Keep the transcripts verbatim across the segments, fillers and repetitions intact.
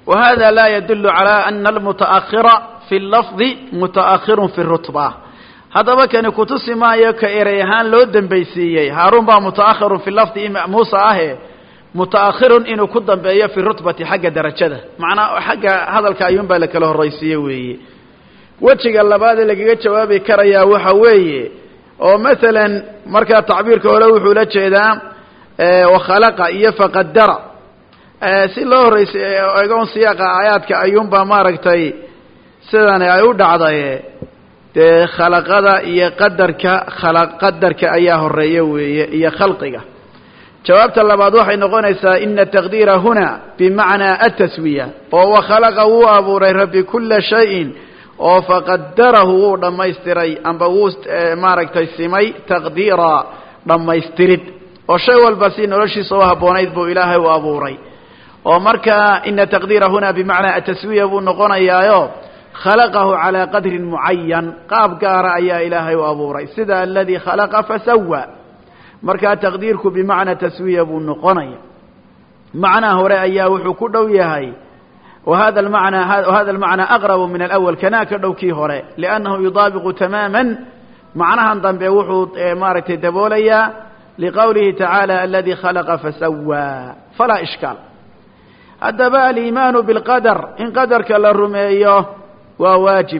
وهذا لا يدل على أن المتأخر في اللفظ متأخر في الرتبة. هذا بكن كتسي ما يكيريهان لودن بيسيي هارون با متأخر في اللفظ موسى آه متأخر إنه كدن بيا في الرتبة حق درجة معنى حق هذا الكايون بالك له الرئيسية وي وجه اللباد اللي جت جوابي كريا وحوي أو مثلا مركز تعبير كولو حولة إذا وخلق إيه فقدر si loo horeysay aygoon siyaaqa aayaadka ayuunba maaragtay sidan ay u dhacday ee khalaqada iyo qadarka khalaq qadarka ayaa horeeyay weeye iyo khalqiga jawaabta labaad waxay noqonaysaa in taqdiira huna bimaana at-taswiya oo khalaqa uu abuuray rabbi kulla shay'in oo faqaddarahu dhamaystiray amba uu maaragtay simay taqdiira dhamaystirid oo shay walba si noloshiisa oo haboonayd buu ilaahay u abuuray ومركا إن تقدير هنا بمعنى التسوية بنقونيايو خلقه على قدر معين قاب قارا يا إلهي وأبو ريس ذا الذي خلق فسوى مركا تقديرك بمعنى تسوية بنقونيا معنى هو رأيا وحكو دوياهي وهذا المعنى وهذا المعنى أغرب من الأول كناك دوكي هوري لأنه يطابق تماما معناها انضم بوحو مارك دبوليا لقوله تعالى الذي خلق فسوى فلا إشكال هذا بقى الإيمان بالقدر إن قدرك للرميه وواجب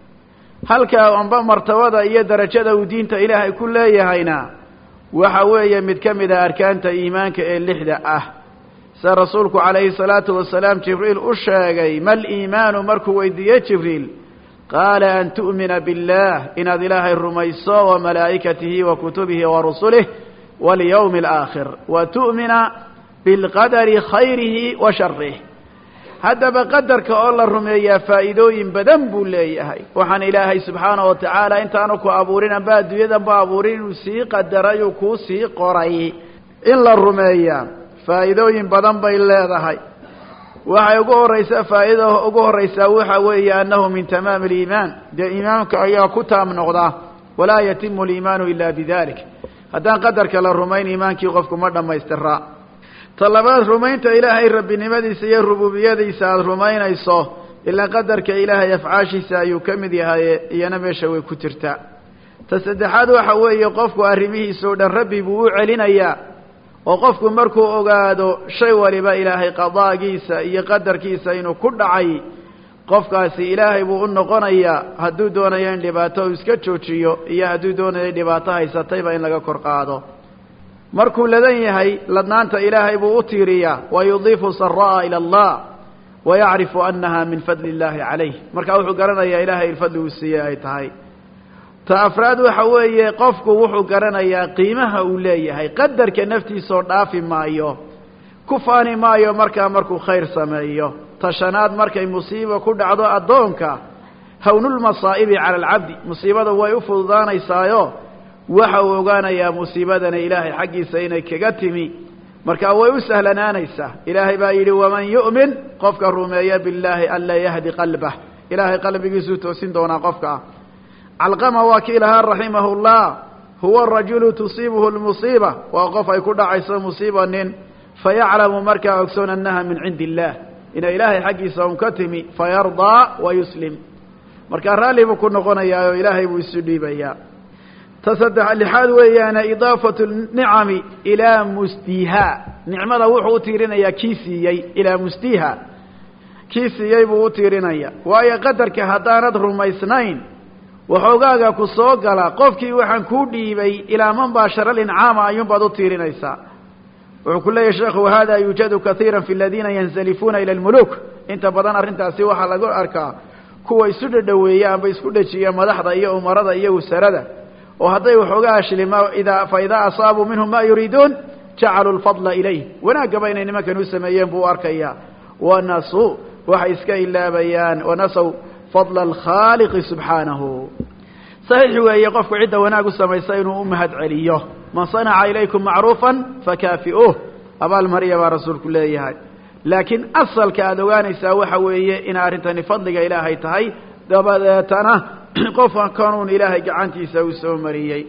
هل كأنبا مرتوضة إيا درجة ودينت إلهي كل يهينا وحوية متكمدة أركانت إيمانك اللحدة أه سرسولك عليه الصلاة والسلام جبريل أشاقي ما الإيمان مركو ويدية جبريل قال أن تؤمن بالله إن ذي الله الرميصة وملائكته وكتبه ورسله واليوم الآخر وتؤمن بالقدر خيره وشره هذا بقدرك الله الرمية فائدوين بدن بوليهي وحن إلهي سبحانه وتعالى انت أنك أبورين بعد يدا بأبورين وسي قدريك سي قري إلا الرمية فائدوين بدن بإلهي وحي أقول رئيسا فائده أقول رئيسا وحوي أنه من تمام الإيمان ده إيمانك أيها كتا من غضاه ولا يتم الإيمان إلا بذلك هذا قدرك للرمين إيمانك يغفكم مرة ما يستراء طلبات رمينت إلهي ربي نمدي سيئ الربوبية سعاد رمين إيصاه إلا قدرك إلهي يفعاشي سيكمد ينميش ويكترتا تصدحاد وحوي يقفك أرميه سودا ربي بوع لنا وقفك مركو أقادو شيء ولبا إلهي قضاء كيسا يقدر كيسا إنو كل عي قفك سي إلهي بو أنو قنايا هدو دونيين لباتو اسكتشوشيو إيا هدو دونيين لباتا إيسا طيبا إن لغا كرقادو مركو لديه لدنانت إلهي بوطيريا ويضيف سراء إلى الله ويعرف أنها من فضل الله عليه مركو وحو قرنا يا إلهي الفضل والسياء تهي تأفراد وحوي قفك وحو قرنا يا قيمها أوليه قدر كنفتي صرداف مايو كفاني مايو مركا مركو خير سمايو تشناد مركا مصيبة كل عضاء الدونك هون المصائب على العبد مصيبة ويفض ذان إسايو waxa uu ogaanayaa musiibadana ilaahay xaqiisa inay kaga timi marka way u sahlanaanaysaa ilaahay baa yiri waman yu'min qofka rumeeya billahi alla yahdi qalbah ilaahay qalbigiisu toosin doona qofka alqama wakilaha rahimahullah huwa ar-rajulu tusibuhu al-musiba wa qof ay ku dhacayso musiibanin fayalamu marka ogsoon annaha min indillah ina ilaahay xaqiisa uu ka timi fayarda wa yuslim marka raalibu ku noqonayaa ilaahay buu isu dhiibayaa تصدح اللحاد ويانا إضافة النعم إلى مستيها نعمة وحو تيرينيا كيسيي إلى مستيها كيسيي بو تيرينيا وهي قدرك هدانت رميسنين وحوغاغا كسوغالا قفكي وحن كوديبي إلى من باشر الإنعام أيوم بدو تيرينيسا وكل يا شيخ وهذا يوجد كثيرا في الذين ينزلفون إلى الملوك انت بدان أرنتا سيوحا لقول أركا كوا يسود دويا بيسود شيئا مدحضا إيا ومرضا إيا وسردا وهذا وحوغا شلما إذا فإذا أصابوا منهم ما يريدون جعلوا الفضل إليه وناق بين إنما كانوا سميين بو أركيا ونسوا وحيسك إلا بيان ونسوا فضل الخالق سبحانه صحيح ويقف عدة وناق السميسين أمهد عليه من صنع إليكم معروفا فكافئوه أبا المريم ورسول كل هاي لكن أصل كأدوان يساوي ويه إن أرنتني فضلك إلهي تهي دبتنا قفا كانون إلهي جعنتي يساوي سو مريي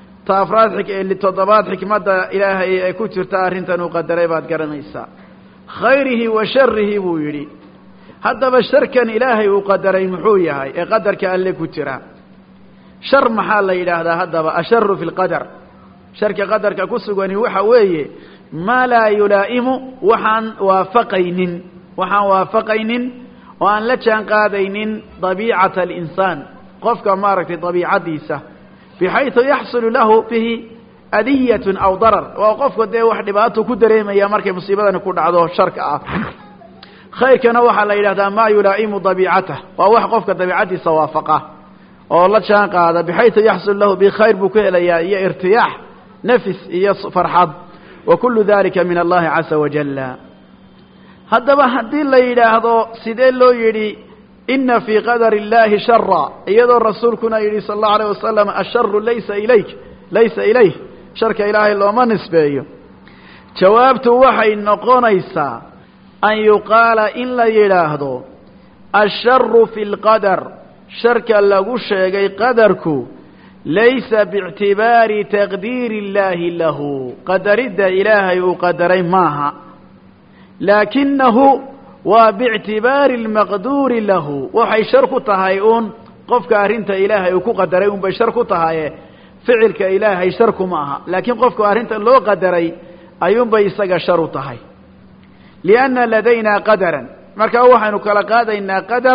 تافراد حك اللي تضبات حكمة إلهي كتر تارنتن وقدري بعد قرنيسا khayrihi wa sharihi buu yidhi haddaba sharkan ilaahay uu qadaray muxuu yahay ee qadarka alle ku jira shar maxaa la yidhaahdaa haddaba asharu fi lqadar sharka qadarka ku sugani waxa weeye maa laa yulaa'imu waxaan waafaqaynin waxaan waafaqaynin oo aan la jaan qaadaynin dabiicata alinsaan qofka maaragtay dabiicadiisa bixaysu yaxsulu lahu bihi adiyatun aw darar waa qofka dee wax dhibaato ku dareemaya markay musiibadani ku dhacdo sharka ah khayrkana waxaa la yidhahdaa maa yulaa'imu dabiicatah waa wax qofka dabiicadiisa waafaqa oo la jaan qaada bixaysu yaxsulu lahu bihi khayr buu ka helayaa iyo irtiyaax nafis iyo farxad wa kullu dalika min allahi casa wajalla haddaba haddii la yidhaahdo sidee loo yidhi ina fii qadari illahi shara iyadoo rasuulkuna yidhi sala allahu alayh wasalam asharu laysa ilayk laysa ilayh sharka ilaahay looma nisbeeyo jawaabtu waxay noqonaysaa an yuqaala in la yidhaahdo asharu fi lqadar sharka lagu sheegay qadarku laysa biictibaari taqdiiri illaahi lahu qadaridda ilaahay uu qadaray maaha laakinahu waa biictibaari lmaqduuri lahu waxay shar ku tahay uun qofka arrinta ilaahay uu ku qadaray un bay shar ku tahaye ficilka ilaahay shar kuma aha laakiin qofka arrinta loo qadaray ayuunbay isaga shar u tahay lianna ladaynaa qadaran markaa waxaynu kala qaadaynaa qadar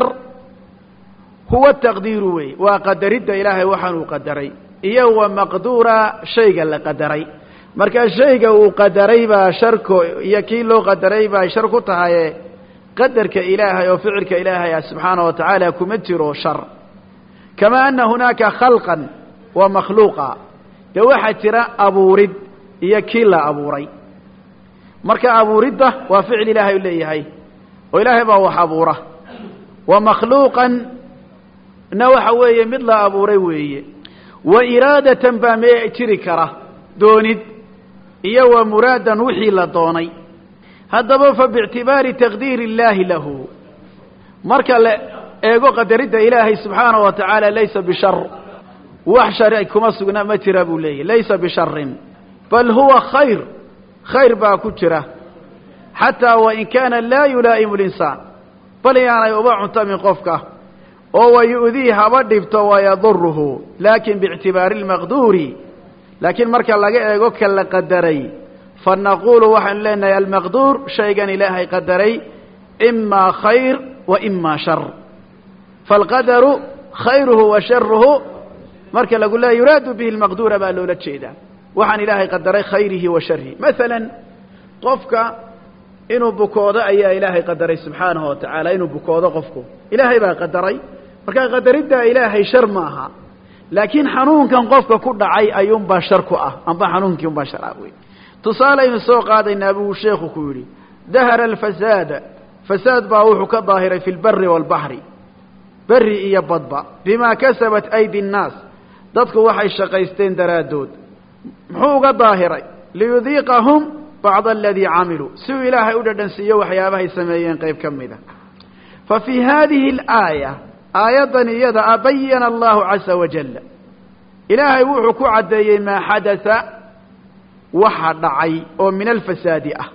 huwa taqdiiru wey waa qadaridda ilaahay waxaanuu qadaray iyo wa maqduura shayga la qadaray markaa shayga uu qadaray baa sharko iyo kii loo qadaray baa shar ku tahaye qadarka ilaahay oo ficilka ilaahay ah subxaana wa tacaala kuma jiro shar kamaa ana hunaaka khalqan wa makhluuqa dee waxaa jira abuurid iyo kii la abuuray marka abuuridda waa ficil ilaahay u leeyahay oo ilaahay baa wax abuura wa makhluuqan na waxa weeye mid la abuuray weeye wa iraadatan baa mee jiri kara doonid iyo wa muraadan wixii la doonay haddaba fa biictibaari taqdiiri illaahi lahu marka la eego qadaridda ilaahay subxaanahu wa tacaala laysa bishar wax shari kuma sugna ma jira buu leeyahy laysa bisharin bal huwa khayr khayr baa ku jira xataa wain kaana laa yulaa'imu linsaan bal yaanay uba cuntamin qofka oo wayu'dii haba dhibto wayaduruhu laakin biictibaari lmaqduuri laakiin marka laga eego ka la qadaray fanaquulu waxaanu leenahay almaqduur shaygan ilaahay qadaray imaa khayr wa imaa shar faalqadaru khayruhu wa sharuhu marka lagu leeya yuraadu bihi lmaqduura baa loola jeedaa waxaan ilaahay qadaray khayrihi wa sharihi masalan qofka inuu bukoodo ayaa ilaahay qadaray subxaanahu wa tacaala inuu bukoodo qofku ilaahay baa qadaray markaa qadariddaa ilaahay shar ma aha laakiin xanuunkan qofka ku dhacay ayuunbaa shar ku ah amba xanuunkii unbaa shar ah wey tusaale aynu soo qaadaynaa buu sheekhu ku yidhi dahara alfasaada fasaad baa wuxuu ka daahiray fi lbari waalbaxri beri iyo badba bimaa kasabat aydi nnaas dadku waxay shaqaysteen daraaddood muxuu uga daahiray liyudiiqahum bacda aladii camiluu si uu ilaahay u dhadhansiiyo waxyaabahay sameeyeen qayb ka mida fa fii haadihi alaaya aayaddan iyada a bayana allahu casa wajalla ilaahay wuxuu ku caddeeyey maa xadasa waxa dhacay oo min alfasaadi ah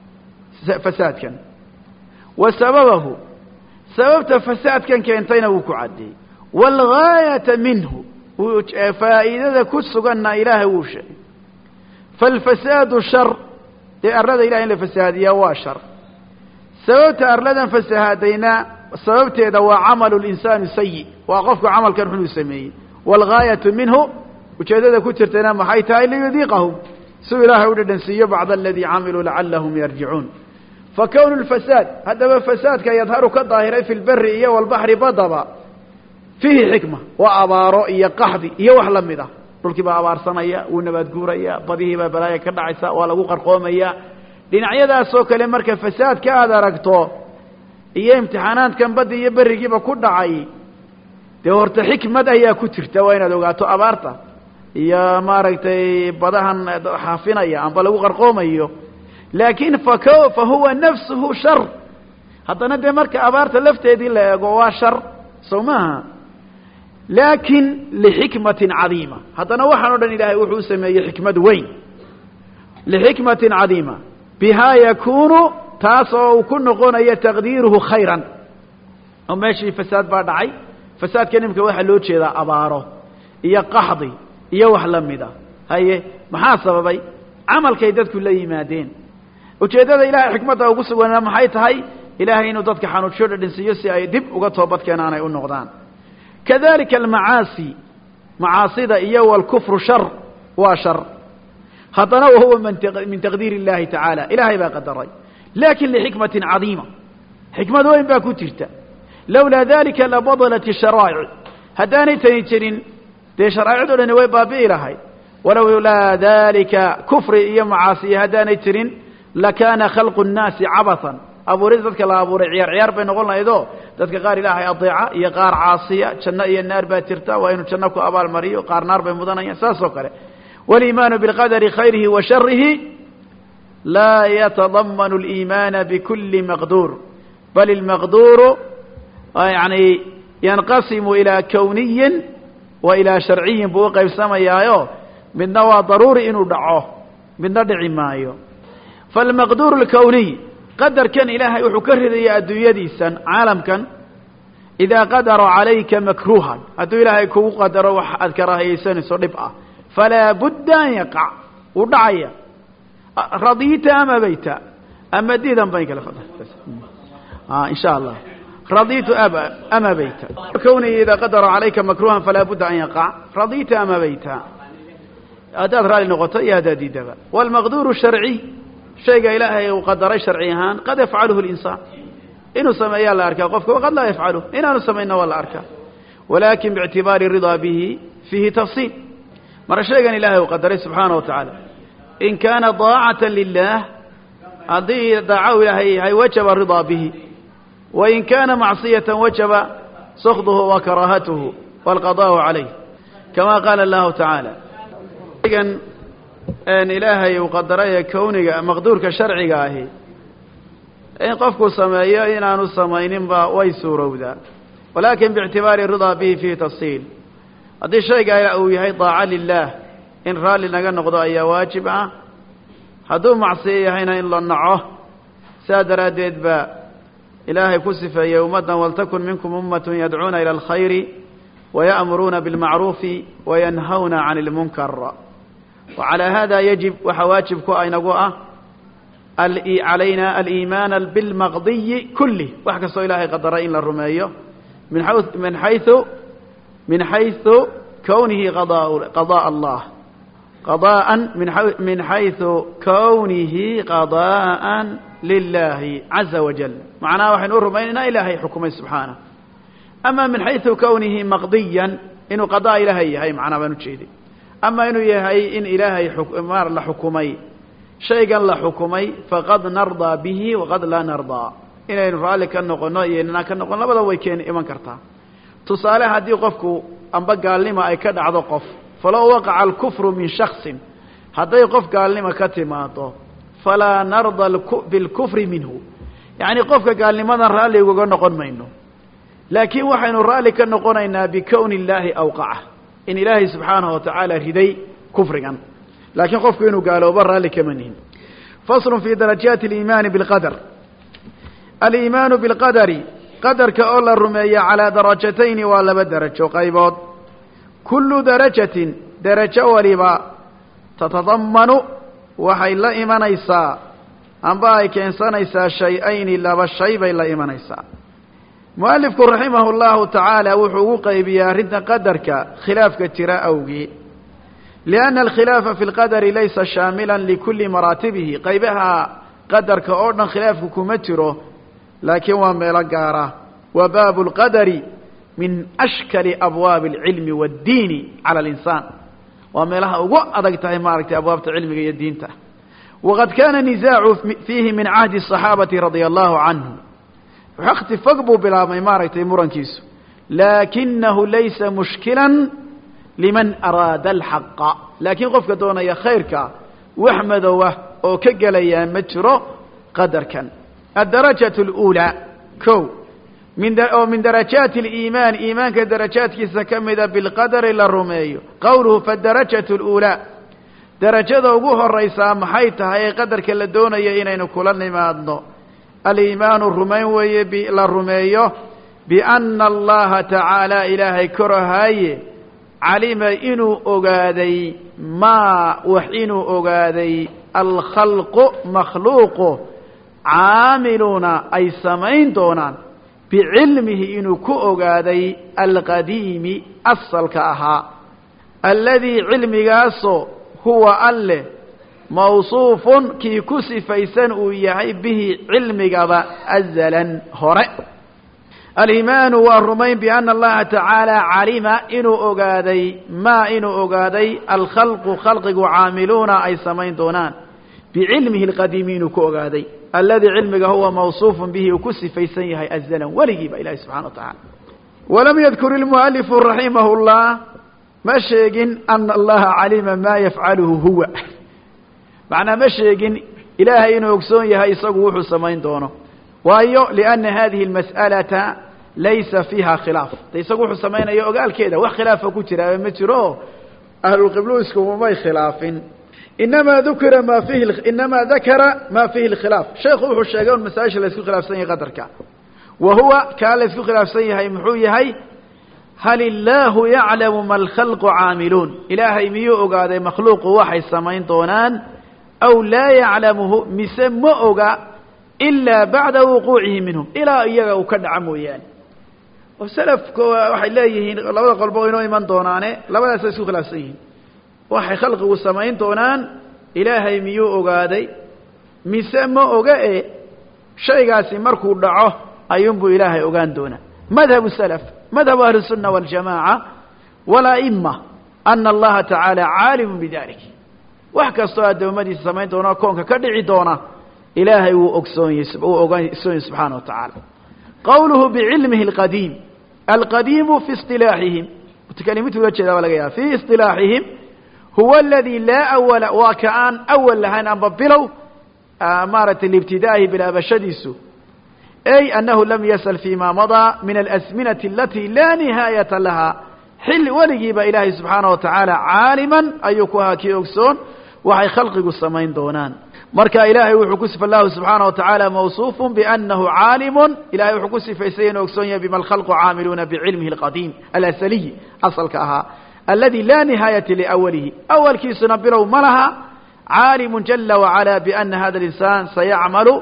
fasaadkan wa sababahu sababta fasaadkan keentayna wuu ku caddeeyey waalgaayata minhu faa'iidada ku suganna ilaahay wuu sheegay faalfasaadu shar dee arlada ilahay in la fasahaadiyaa waa shar sababta arladan fasahaadayna sababteeda waa camalu linsaani sayi waa qofku camalkan xun uu sameeyey waalgaayatu minhu ujeeddada ku jirtayna maxay tahay liyudiiqahum siuu ilaahay u dhadhansiiyo bacda aladii camiluu lacallahum yarjicuun fa kownu lfasaad haddaba fasaadka yadharu ka daahiray fi lberi iyo walbaxri badaba fiihi xikma waa abaaro iyo qaxdi iyo wax la mid ah dhulkii baa abaarsanaya wuu nabaad guuraya badihii baa balaaya ka dhacaysa waa lagu qarqoomaya dhinacyadaasoo kale marka fasaadka aada aragto iyo imtixaanaadkan baddi iyo berigiiba ku dhacay dee horta xikmad ayaa ku jirta waa inaad ogaato abaarta iyo maaragtay badahan xaafinaya amba lagu qarqoomayo laakiin fak fa huwa nafsuhu shar haddana dee marka abaarta lafteedii la eego waa shar sow maaha laakin lixikmatin cadiima haddana waxaan o dhan ilaahay wuxuu u sameeyey xikmad weyn lixikmatin cadiima bihaa yakunu taasoo uu ku noqonayo taqdiiruhu khayran oo meeshii fasaad baa dhacay fasaadka nimka waxaa loo jeedaa abaaro iyo qaxdi iyo wax la mida haye maxaa sababay camalkay dadku la yimaadeen ujeedada ilaahay xikmadda ugu suganaa maxay tahay ilaahay inuu dadka xanuunsho dhadhinsiiyo si ay dib uga toobad keenaan ay u noqdaan kadalika almacaasi macaasida iyo walkufru shar waa shar haddana wahuwa min taqdiir illahi tacaala ilaahay baa qadaray laakin lixikmatin cadiima xikmad weyn baa ku jirta lawlaa dalika labadalat isharaa'ic haddaanay tani jirin dee sharaa'icdo dhani way baabi'i lahayd walowlaa dalika kufri iyo macaasiya haddaanay jirin lakaana khalqu nnaasi cabathan abuurid dadka la abuuray ciyaar ciyaar bay noqon lahaydoo dadka qaar ilaahay adeeca iyo qaar caasiya janno iyo naar baa jirta waa inuu janno ku abaalmariyo qaar naar bay mudanayaan saas oo kale waliimaanu bilqadari khayrihi wa sharihi laa yatadamanu aliimaana bikulli maqduur bal ilmaqduuru yani yanqasimu ilaa kawniyin wa ilaa sharciyin buu u qaybsamayaayo midna waa daruuri inuu dhaco midna dhici maayo falmaqduuru alkawniy qadarkan ilaahay wuxuu ka ridaya adduunyadiisan caalamkan idaa qadara calayka makruuhan hadduu ilaahay kugu qadaro wax aad karaahiyaysanayso dhib ah falaa budda an yaqac wuu dhacaya radiita ama bayta ama diidan bayn kala in sha allah radiitu ama bayta kawnihi idaa qadara calayka makruuhan falaa budda an yaqac radiita ama bayta haddaad raali noqoto iyo haddaad diidaba walmaqduuru sharciy shayga ilaahay uu qadaray sharci ahaan qad yafcaluhu linsaan inuu sameeyaa la arkaa qofka waqad laa yafcaluh inaanu samayna waa la arkaa walaakin biictibaari ridaa bihi fiihi tafsiil mara shaygan ilaahay uu qadaray subxaana wa tacaala in kaana daacatan lilah haddii daaco ilaahay yahay wajaba ridaa bihi wain kaana macsiyatan wajaba sakduhu wa karaahatuhu waalqadaa'u calayh kama qaala allahu tacaala shaygan ilaahay uu qadaray ee kawniga maqduurka sharciga ahi in qofku sameeyo inaanu samayninba way suurowdaa walaakin biictibaari ridaa bihi fiihi tafsiil haddii shayga uu yahay daaca lilah in raalli naga noqdo ayaa waajib ah hadduu macsiyo yahayna in la naco saa daraaddeed baa ilaahay ku sifeeyey ummaddan waltakun minkum ummatun yadcuuna ila alkhayri waya'muruuna bilmacruufi wayanhawna can ilmunkar وعلى هذا يجب وحواجب كأينقوء علينا الإيمان بالمقضي كله وحكسوا إلهي قدرين للرمية من حيث من حيث من حيث كونه قضاء قضاء الله قضاء من من حيث كونه قضاء لله عز وجل معناه وحين رمينا إلهي حكمه سبحانه أما من حيث كونه مقضيا إنه قضاء إلهي هاي معنا بنتشيدي أما إنه يهي إن إلهي مار لحكمي شيئا لحكمي فقد نرضى به وقد لا نرضى إن رالك النقل إننا كالنقل لبدا ويكين إيمان كرتا تصالح هدي قفكو أن بقى لما أي كد عضو قف فلو وقع الكفر من شخص هدي قف قال لما كتماته فلا نرضى بالكفر منه يعني قفك قال لما نرالي وقال نقل منه لكن وحين رالك النقل إنا بكون الله أوقعه إن إلهي سبحانه وتعالى هدي كفرا لكن خوفك إنه قالوا برا لكمنهم فصل في درجات الإيمان بالقدر الإيمان بالقدر قدر كأول الرمية على درجتين ولا بدرجة وقيبات كل درجة درجة ولبا تتضمن وحي لا إيمان إيسا أنبائك إنسان إيسا شيئين إلا بالشيء إلا إيمان إيسا مؤلفك رحمه الله تعالى وحقوقه بيارد قدرك خلافك تراء أوجي لأن الخلاف في القدر ليس شاملا لكل مراتبه قيبها قدرك أوردن خلافك كمتره لكن وملقاره وباب القدر من أشكل أبواب العلم والدين على الإنسان وملها وأضغطها ماركت أبواب العلم والدين وقد كان نزاع فيه من عهد الصحابة رضي الله عنهم وحقت فقبوا بلا ميمارة مرنكيس لكنه ليس مشكلا لمن أراد الحق لكن قفك دون يا خيرك واحمدوه وكقل يا مترو قدر كان الدرجة الأولى كو من أو من درجات الإيمان إيمان كدرجات كسكمدة بالقدر إلى الرمي قوله فالدرجة الأولى درجة أبوه الرئيسة محيطها هي قدر كلا دون يئين كلنا ما أدنو الإيمان الرمين ويبي للرميه بأن الله تعالى إلهي كرهاي علم إنو أغادي ما وحينو أغادي الخلق مخلوق عاملون أي سمين دونان بعلمه إنو كأغادي القديم أصل كأها الذي علمي قاسو هو الله موصوف كي كسف يسنؤيه به علمي قبا أزلا هرئ الإيمان والرمين بأن الله تعالى علم إنو أغادي ما إنو أغادي الخلق خلق عاملون أي سمين دونان بعلمه القديمين كأغادي الذي علمك هو موصوف به وكسف يسنيه أزلا وليجيب إليه سبحانه وتعالى ولم يذكر المؤلف رحمه الله مشيقين أن الله علم ما يفعله هو معنى مشيقين إلهي إنه يكسون يهي صقوح سمين دونه وأيو لأن هذه المسألة ليس فيها خلاف يصقوح سمين أيو قال كده وخلاف كتير متروه أهل القبلوس وما خلاف إنما ذكر ما فيه إنما ذكر ما فيه الخلاف شيخ وحو الشيخون مساجد لا يسكو خلاف سنة قدرك وهو كان لا يسكو خلاف سنة هي محوية هي هل الله يعلم ما الخلق عاملون إلهي ميو أقاد مخلوق وحي سمين طونان أو لا يعلمه مسمى أقا إلا بعد وقوعه منهم إلى إياه وكدعمه يعني وسلف وحي الله لابد قلبه إنه إيمان طونانه لابد سيسكو خلاف سنة وحي خلقه سمين طونان إلهي ميو أقاد مسمى أقا شيء قاسي مركو دعوه أينبو إلهي أقان دونه مذهب السلف مذهب أهل السنة والجماعة ولا إما أن الله تعالى عالم بذلك وحكى الصلاة ومدي السمين دونا كونك كدعي دونا إلهي وأكسون سبحانه وتعالى قوله بعلمه القديم القديم في اصطلاحهم وتكلمته لك ولا في اصطلاحهم هو الذي لا أول وكأن أول لهان أنببلو أمارة الابتداء بلا بشديسو أي أنه لم يسل فيما مضى من الأزمنة التي لا نهاية لها حل وليجيب إلهي سبحانه وتعالى عالما أيكوها كيوكسون وحي خلق السمين دونان مركا إلهي وحكسف الله سبحانه وتعالى موصوف بأنه عالم إلهي وحكسف يسين وكسون بما الخلق عاملون بعلمه القديم الأسلي أصل كأها الذي لا نهاية لأوله أول كيس نبره ملها عالم جل وعلا بأن هذا الإنسان سيعمل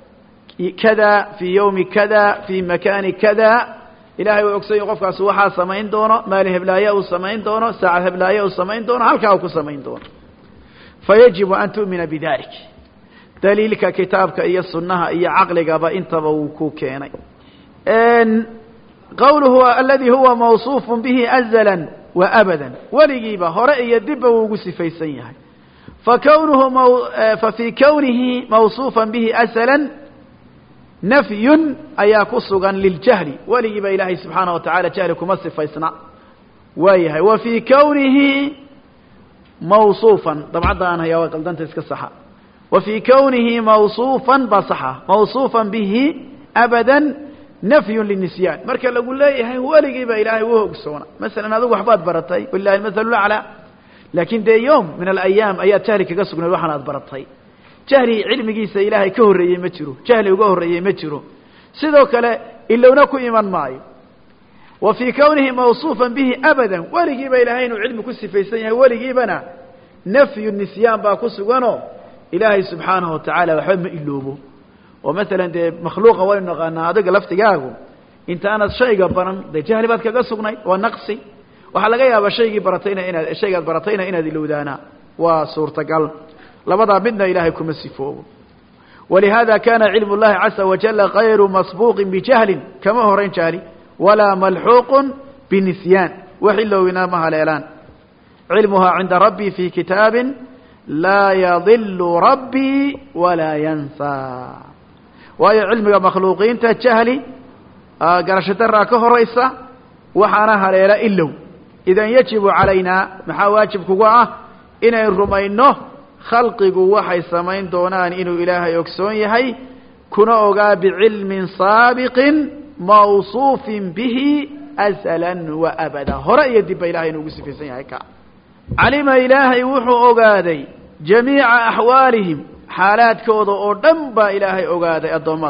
كذا في يوم كذا في مكان كذا إلهي وأكسي قفك سوحا سمين دونه ماله بلايا سمين دونه ساعة بلايا سمين دونه هل كاوك سمين دونه فيجب أن تؤمن بذلك دليلك كتابك إيا السنة إيا عقلك بإنت بوكوكيني إن قوله الذي هو موصوف به أزلا وأبدا وليجيبه هرأي يدب وقسي في سيئه فكونه مو ففي كونه موصوفا به أزلا نفي أي كسغا للجهل وليجب إلهي سبحانه وتعالى جهلكم الصفة يصنع ويهي وفي كونه موصوفا طبعا أنا هي وقلدان تسك الصحة وفي كونه موصوفا بصحة موصوفا به أبدا نفي للنسيان مركا لقول لي وليجب إلهي وهو قصونا مثلا هذا وحبات برطي والله المثل الأعلى لكن ده يوم من الأيام أيات جهلك قصقنا الوحنات برطي جهلي علميgiisa ilaahay ka horeeyay ma jiro jahli uga horeeyay ma jiro sidoo kale ilowna ku iman maayo wa fi kawnihi mawsuufan bihi abadan waligiiba ilaahay inuu cilmi ku sifaysan yahay waligiibana nafyu nisyan ba ku sugano ilaahay subhanahu wa ta'ala waxa ma iloobo oo mesela de makhluuqa waa naqana adiga laftigaagu inta aanad shayga baran de jahli baad kaga sugnay waa naqsi waxa laga yaabaa shaygii baratayna inaad shaygaad baratayna inaad ilowdaana waa suurtagal لبدا بدنا إلهي كما سفوه ولهذا كان علم الله عز وجل غير مسبوق بجهل كما هو رين جهلي ولا ملحوق بنسيان وحلو ونامها الإعلان علمها عند ربي في كتاب لا يضل ربي ولا ينسى وهي علم مخلوقين تجهلي قرشة الراكه الرئيسة وحانها ليلا إلو إذن يجب علينا محاواجب كواه إن الرمينه خلقه وحي سمين دونان إنه إله يكسون يهي كنا أغا بعلم سابق موصوف به أزلا وأبدا هرأي يدب إلهي نقص في سيئك علم إلهي وحو أغادي جميع أحوالهم حالات كوضو أردنب إلهي أغادي الضمضة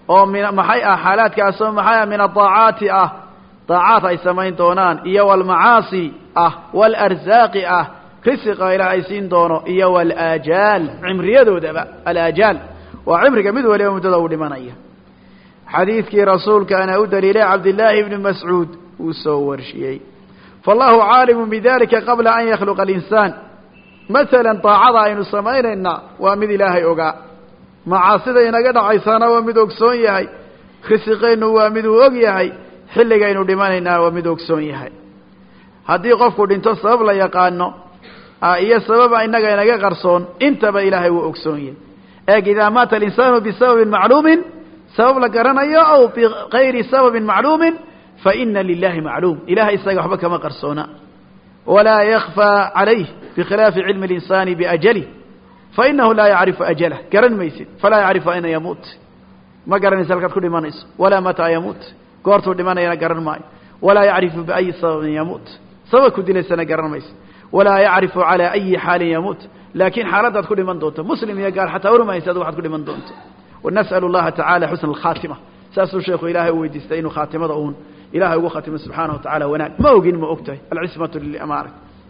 oo min maxay ah xaalaadkaasoo maxay ah min adaacaati ah daacaat ay samayn doonaan iyo walmacaasi ah walarzaaqi ah risiqa ilaahay siin doono iyo walaajaal cimriyadoodaba alaajaal waa cimriga mid waliba muddada uu dhimanaya xadiidkii rasuulkaana u daliilay cabdillaahi ibni mascuud uu soo warshiyey faallahu caalimu bidalika qabla an yakhluqa alinsaan masalan daacada aynu samaynaynaa waa mid ilaahay ogaa macaasida inaga dhacaysaana waa mid ogsoon yahay risiqeennu waa mid uu og yahay xilligaynu dhimanaynaa waa mid ogsoon yahay haddii qofku dhinto sabab la yaqaano iyo sababa inaga inaga qarsoon intaba ilaahay wuu ogsoon yahay eeg idaa maata alinsaanu bisababin macluumin sabab la garanayo aw bigayri sababin macluumin faina lilahi macluum ilahay isaga waxba kama qarsoona walaa yakfaa calayh bikhilaafi cilmi اlinsaani biajalih fainahu laa yacrifu ajalah garan maysid falaa yacrifu ayna yamuut ma garanaysa halkaad ku dhimanayso walaa mataa yamuut goortuu dhimanayana garan maayo walaa yacrifu biayi sababin yamuut sabab ku dilaysana garan maysid walaa yacrifu calaa ayi xaalin yamuut laakiin xaaladaad ku dhiman doonto muslim iyo gaal xataa warmaysaad waxaad ku dhiman doonto wanas'al اllaha tacala xusna alkhaatima saasuu sheekhu ilaahay u weydiistay inuu khaatimada uun ilahay ugu khatimo subxaanahu watacala wanaag ma ogin ma og tahay alcismatu lilamaarat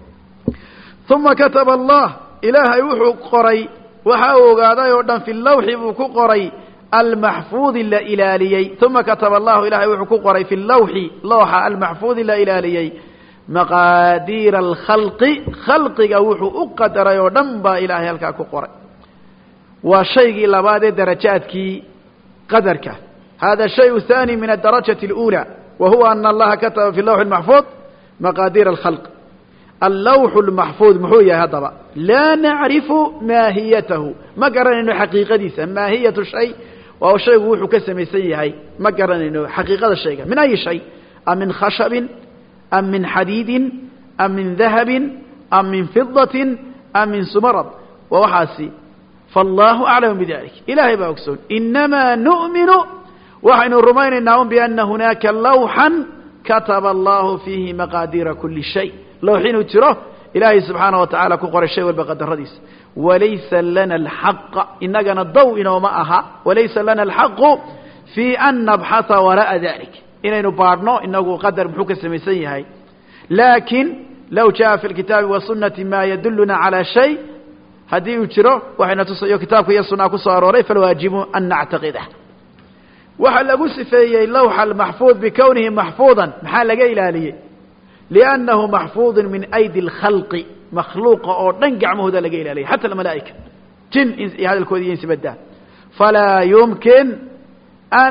uma kataba allah ilaahay wuxuu qoray waxa uu ogaaday oo dhan fi lawxi buu ku qoray almaxfuudi la ilaaliyey uma kataba allahu ilahay wuxuu ku qoray fi lawxi looxa almaxfuudi la ilaaliyey maqaadiira alkhalqi khalqiga wuxuu u qadaray oo dhan baa ilaahay halkaa ku qoray waa shaygii labaad ee darajaadkii qadarka hada shay thani min adarajati اlأulى wa huwa ana allaha kataba fi lawxi اlmaxfuud maqaadiira alkhalq allawxu lmaxfuud muxuu yahay haddaba laa nacrifu maahiyatahu ma garanayno xaqiiqadiisa maahiyatu shay waa shaygu wuxuu ka samaysan yahay ma garanayno xaqiiqada shayga min ayi shay am min khashabin am min xadiidin am min dahabin am min fidatin am min sumarad waa waxaasi faallahu aclamu bidalik ilahay baa ogsoon inamaa nu'minu waxaynu rumaynaynaa un biana hunaaka lawxan kataba allahu fiihi maqaadiira kuli shay lowx inuu jiro ilaahay subxaanaه wa tacaala ku qoray shay walba qadaradiisa walaysa lana alxaqa inagana dow inooma aha walaysa lana alxaqu fii an nabxaha wara'a dalik inaynu baadhno inagu qadar muxuu ka samaysan yahay laakin low jaa fi lkitaabi wasunati ma yaduluna calى shay haddii uu jiro waxayna tusayo kitaabka iyo sunaa ku soo arooray falwaajibu an nactaqidah waxaa lagu sifeeyey lawxa almaxfuud bikownihi maxfuudan maxaa laga ilaaliyey liannahu maxfuudun min aydi اlkhalqi makhluuqa oo dhan gacmahooda laga ilaaliyay xata almalaa'ika jin iyo hadalkoodi iyo insibada falaa yumkin an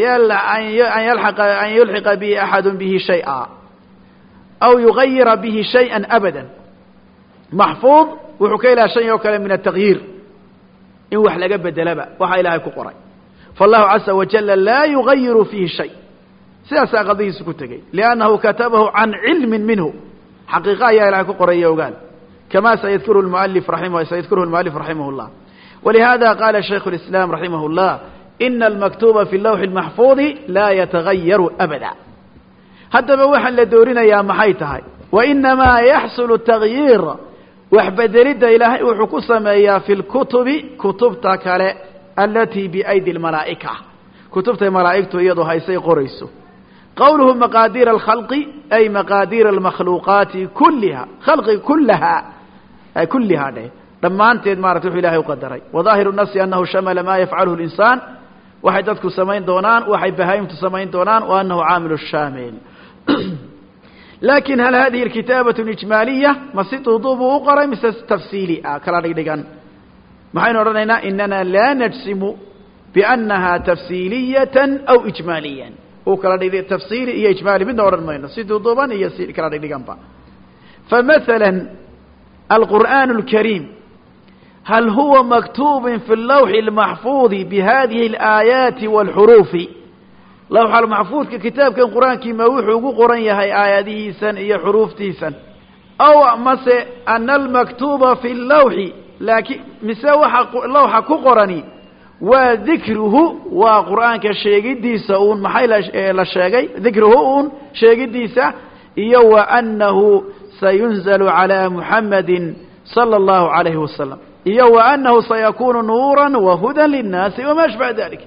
an yulxiqa bihi axadu bihi shayئa aw yugayira bihi shayئa abada maxfuud wuxuu ka ilaashanyaha o kale min atagyiir in wax laga bedelaba waxaa ilaahay ku qoray faallahu caza wajala laa yugayiru fiihi shay sidaasaa qadihiisu ku tegey liannahu katabahu can cilmin minhu xaqiiqa ayaa ilahay ku qoray iyo ogaal kama sayadkuru mualif raima sayadkuruhu lmualif raximah اllah walihada qaala shaykhu اlislaam raximah اllah ina almaktuba fi lawxi اlmaxfuudi laa yatagayaru abada haddaba waxaan la doorinayaa maxay tahay wainamaa yaxsulu tagyiir wax bedelidda ilaahay wuxuu ku sameeyaa fi lkutubi kutubta kale alatii biaydi lmalaa'ika kutubtay malaa'igtu iyadu haysay qorayso qowluhu maqaadiira alkhalqi ay maqaadiira almakhluuqaati kulliha khalqi kullaha kullihaa dheh dhammaanteed maarata wuxuu ilahay u qadaray wadaahiru nasi annahu shamala maa yafcaluhu linsaan waxay dadku samayn doonaan waxay bahaayimtu samayn doonaan wa annahu caamilu shaamil lakin hal hadihi alkitaabatu ijmaaliya ma si duuduubuu u qoray mise tafsiili ah kala dhigdhigan maxaynu odhanaynaa inana laa najsimu biannaha tafsiiliyatan aw ijmaaliyan uu kala dhigdhig tafsiili iyo ijmaali midna odhan mayno si duuduuban iyo si kala dhigdhiganba famathala alqur'aan اlkariim hal huwa maktuubun fi lawxi اlmaxfuudi bihadihi اlaayaati wاlxuruufi lawxa almaxfuudka kitaabkan qur-aankiima wuxuu ugu qoran yahay aayadihiisan iyo xuruuftiisan aw mase ana almaktuuba fi lawxi laakiin mise waxa lawxa ku qorani waa dikruhu waa qur'aanka sheegidiisa uun maxay la sheegay dikruhu uun sheegidiisa iyo wa annahu sayunzalu calaa muxamadin sala allahu calayhi wasalam iyo wa annahu sayakunu nuuran wa hudan linnaasi wama ashbaha dalik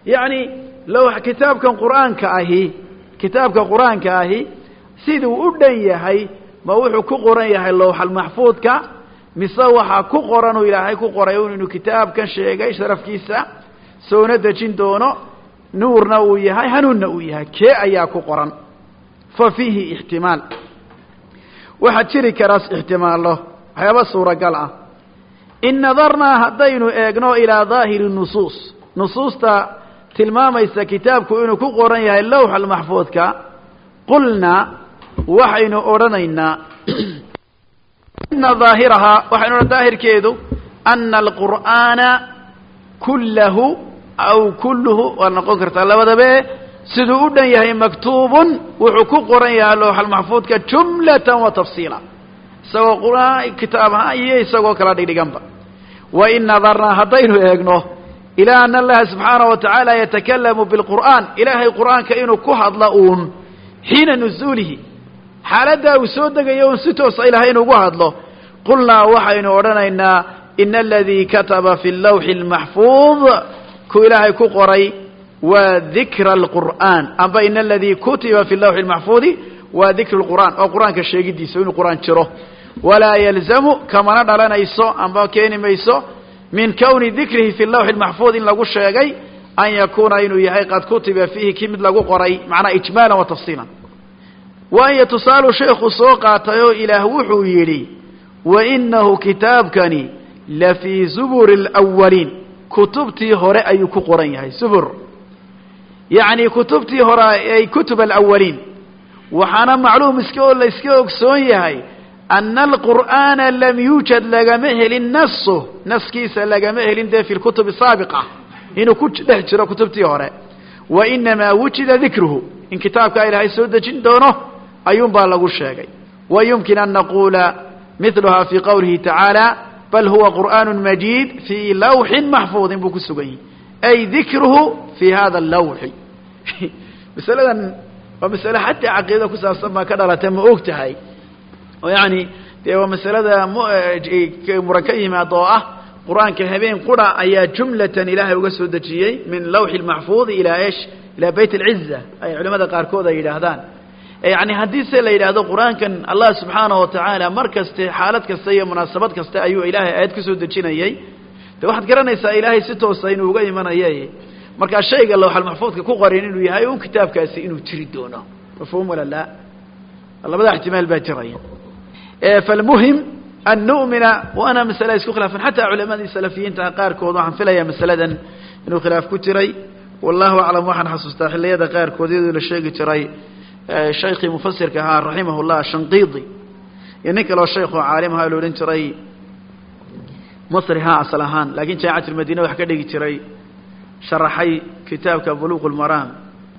يعني لو كتابك قرآن كأهي كتابك قرآن كأهي سيدو أدن يهي ما وحو كقرآن يهي اللوح المحفوظ كا مسوحا كقرآن إلهي كقرآن إنه كتاب كان شيء شرف كيسا سونا دجين دونه نور نويهي هنون نويهي كي أيا كقرآن ففيه احتمال واحد شرك راس احتمال له هيا صورة قلعة إن نظرنا هدين إيقنو إلى ظاهر النصوص نصوص تا تلمام إيسا كتابك إنو كقرآن يهي اللوح المحفوظ كا قلنا وحين أورنينا إن ظاهرها وحين ظاهر كيدو أن القرآن كله أو كله ونقول كرتا لبدا به سدو أدن يهي مكتوب وحكو قرآن يهي اللوح المحفوظ كجملة وتفصيلا سوى قرآن كتابها إيه سوى كلا دي جنبا وإن نظرنا هدين إيقنو إلى أن الله سبحانه وتعالى يتكلم بالقرآن إلهي القرآن كأنه كهض لؤون حين نزوله حالدا وسودك يوم ستوس إلهي نقهض له قلنا وحين أورنا إن الذي كتب في اللوح المحفوظ كو إلهي كقري وذكر القرآن أما إن الذي كتب في اللوح المحفوظ وذكر القرآن أو قرآن كالشيء دي سوين القرآن تره ولا يلزم كما ندى لنا يسو أما كيني ميسو من كون ذكره في اللوح المحفوظ إن لقو الشيء أن يكون إنه يهي قد كتب فيه كم لقو قري معنى إجمالا وتفصيلا وأن يتصال شيخ سوقاته إلى وحو يلي وإنه كتاب كان لفي زبر الأولين كتبتي هراء أي كقرين هاي زبر يعني كتبتي هراء أي كتب الأولين وحنا معلوم اسكول اسكوك سوي هاي أن القرآن لم يوجد لجمهل النص نص كيس لجمهل ده في الكتب السابقة إنه كتب ده جرى كتبتي هراء وإنما وجد ذكره إن كتابك إلى هاي سودة جندونه أيوم بالغ الشيء ويمكن أن نقول مثلها في قوله تعالى بل هو قرآن مجيد في لوح محفوظ بكسوغي أي ذكره في هذا اللوح مسألة ومسألة حتى عقيدة كسا ما كان لتم أكتهي ويعني ومسألة مركيمة ضوءة قرآن كهبين قرى أي جملة إلهي وقسودة من لوح المحفوظ إلى إيش إلى بيت العزة أي علماء قاركوذا إلى هذان يعني حديث إلى هذا القرآن كان الله سبحانه وتعالى مركز حالتك السيئة مناسبتك السيئة أيها إلهي آيات كسودة جينيي واحد قرأنا يسا إلهي ستة وستين وقاي من أيهي مركز الشيء قال لوح المحفوظ كو قرين إنه يهي وكتاب كاسي إنه تريدونه مفهوم ولا لا الله بدأ احتمال باجرين فالمهم أن نؤمن وأنا مسألة يسكو خلافا حتى علماء السلفيين تقارك وضعهم في ليا مسألة إنه خلاف كتري والله أعلم وحن حسوس تاحل يدا قارك وذيذ للشيء كتري شيخي مفسر كهار رحمه الله الشنقيطي ينك لو الشيخ عالمها لو لنتري مصرها أصلهان لكن جاءت المدينة وحكا تري شرحي كتابك بلوغ المرام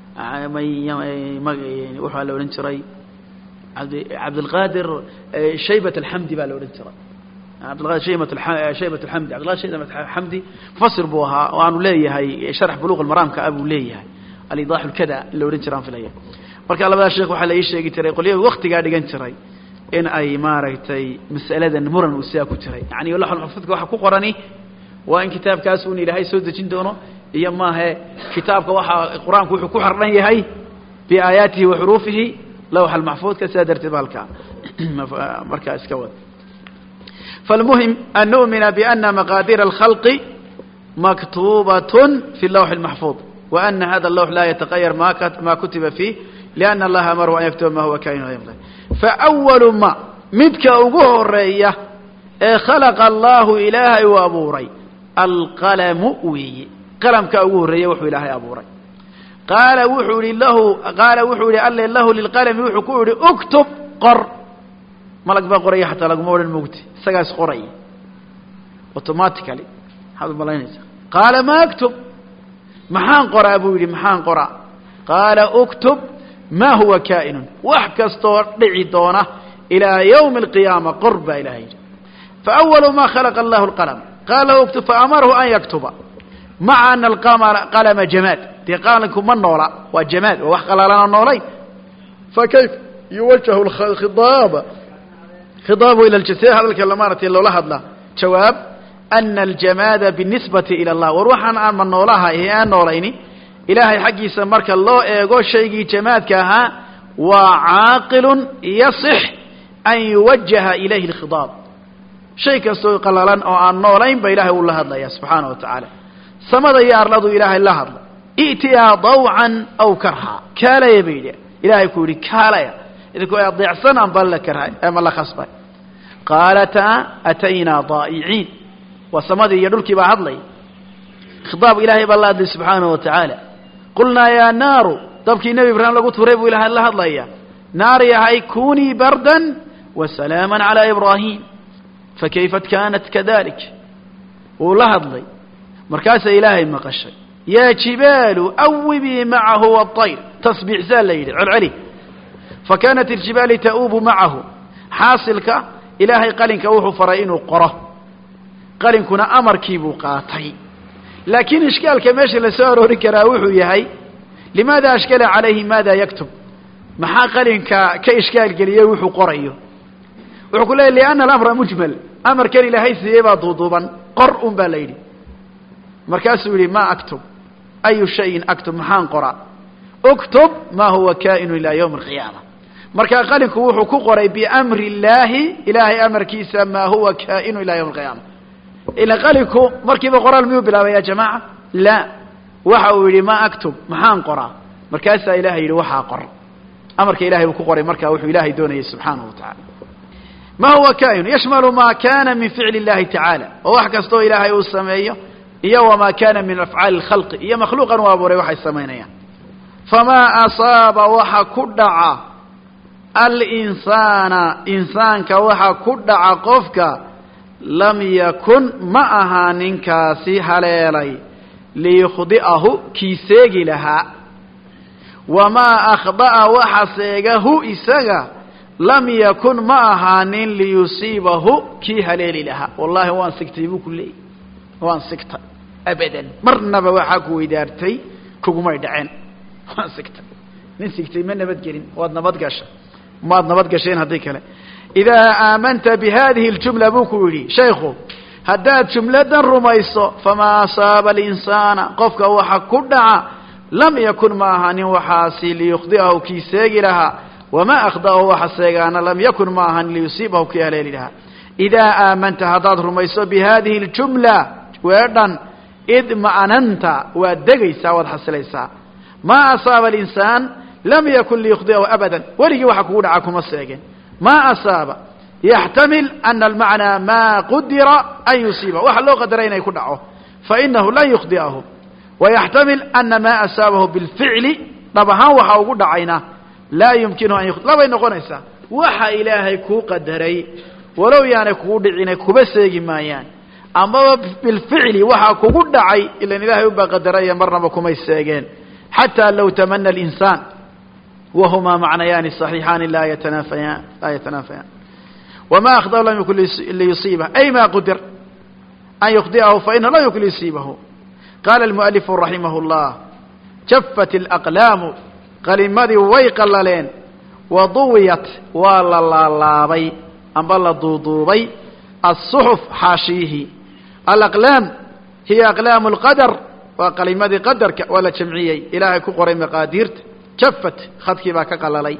وحا لو لنتري عبد القادر شيبة الحمدي بقى لو لنتري عبد القادر شيبة شيبة الحمدي عبد الله شيبة الحمدي فسر بوها وأنا ليه هي شرح بلوغ المرام كأبو ليه الإيضاح الكذا لو لنتران في الأيام marka labada sheekh waxa la ii sheegi jiray qoliyo waqtiga dhigan jiray in ay maaragtay mas'aladan muran uu siya ku jiray yani wallahi xafidka waxa ku qorani waa in kitaabkaas uu ilaahay soo dejin doono iyo maahe kitaabka waxa quraanku wuxuu ku xirnan yahay bi aayatihi wa hurufihi lawh al-mahfuz ka sadarti balka marka iska wad فالمهم أن نؤمن بأن مقادير الخلق مكتوبة في اللوح المحفوظ وأن هذا اللوح لا يتغير ما كتب فيه لأن الله أمره أن يكتب ما هو كائن ويمضي فأول ما مدك أبوه الرئية خلق الله إلهي وأبوري القلم وي قلم كأبوه الرئية وحو إلهي أبوري قال وحو له قال وحو لألا الله للقلم وحو لي اكتب قر ملك بقى قرية حتى لقمور الموت سقاس قرية اوتوماتيكالي هذا ملايين قال ما اكتب محان قرأ أبوي محان قرأ قال اكتب ما هو كائن وحكستور لعدونه إلى يوم القيامة قرب إلهي فأول ما خلق الله القلم قال له اكتب فأمره أن يكتب مع أن القلم جماد قال لكم من نورا وجماد ووحق لنا النورين فكيف يوجه الخضاب خضاب إلى الجسد هذا الكلمات اللي لحظ له جواب أن الجماد بالنسبة إلى الله وروحا عن من نورها هي النورين إلهي حقي سمرك الله إيقو شيء جماد كها وعاقل يصح أن يوجه إليه الخضاب شيء كستوي قلالان أو أن نولين بإلهي والله هذا سبحانه وتعالى سمد يارلض إلهي الله هذا ائتيا ضوعا أو كرها كالا يبيلي إلهي يقول كالا إذا كنت أضيع سنة بل كرها أما الله خصبه قالتا أتينا ضائعين وسمد يدلك بعض لي خضاب إلهي بالله سبحانه وتعالى قلنا يا نار طبكي النبي إبراهيم لقد فريبوا إلهي الله هذا لي نار يا كوني بردا وسلاما على إبراهيم فكيف كانت كذلك ولهض لي مركز إلهي مقشي يا جبال أوبي معه والطير تصبح زال ليلي علي فكانت الجبال تؤوب معه حاصلك إلهي قالنك وحو فرائن وقره قالنكنا أمر كيبو قاطي لكن إشكال كماشي لساره ركراوحو يهي لماذا أشكال عليه ماذا يكتب محا قالنك كإشكال قليه وحو قرأيه وحو له لأن الأمر مجمل أمر كان إلهي سيبا ضوضوبا قرء بالليل مركاسه لي ما أكتب أي شيء أكتب محان قرأ اكتب ما هو كائن إلى يوم القيامة مركا قالك وحو كقرأ بأمر الله إلهي أمر كيسا ما هو كائن إلى يوم القيامة إلا قالك مركب قرأ الميو بلا يا جماعة لا وحو لي ما أكتب محان قرأ مركاسة إلهي لوحا قرأ أمرك إلهي وكقرأ مركا وحو إلهي دونه سبحانه وتعالى ما هو كائن يشمل ما كان من فعل الله تعالى ووحكستو إلهي والسمائية إيا وما كان من أفعال الخلق إيا مخلوقا وابوري وحي السمينيا فما أصاب وحا كدع الإنسان إنسان كوحا كدع قفك لم يكن معها ننكاسي حليلي ليخضئه كيسيق لها وما أخضأ وحا سيقه إساق لم يكن معها نن ليصيبه كي حليلي لها والله وان سكتيبو كله وان سكت أبدا مرنا بوحاكو إدارتي كوكما يدعين وان سكت من سكتي من نبت قرين واد نبت قاشا ما نبت قاشين هديك له إذا آمنت بهذه الجملة بوكولي شيخو هدات جملة رميصو فما أصاب الإنسان قفك وحا كدعا لم يكن معها نوحاسي ليخضئه كي سيغي لها وما أخضأه وحسيغانا لم يكن معها ليصيبه كي هليلي لها إذا آمنت هدات رميصو بهذه الجملة وردن إذ معننت ودقيسا وحسليسا ما أصاب الإنسان لم يكن ليخضئه أبدا ولكي وحكو دعاكم السيغين ما أصاب يحتمل أن المعنى ما قدر أن يصيبه وحلو قدرين يكون دعوه فإنه لا يخضئه ويحتمل أن ما أصابه بالفعل طبعا وحاو دعينا لا يمكنه أن يخضئ لا بين قنيسا وحا إلهي كو قدري ولو يعني كو دعينا كو بسيغي ما يعني أما بالفعل وحا كو دعي إلا أن إلهي يبقى قدري مرنا بكم السيغين حتى لو تمنى الإنسان وهما معنيان صحيحان لا يتنافيان لا يتنافيان وما أخضر لم يكن ليصيبه أي ما قدر أن يخضئه فإنه لا يكن ليصيبه قال المؤلف رحمه الله جفت الأقلام قلمدي ويقللين وضويت واللالابي أم بل ضوضوبي الصحف حاشيه الأقلام هي أقلام القدر وقلمدي قدر ولا جمعيي إلهي كقري مقاديرت جفت خدك باك قللي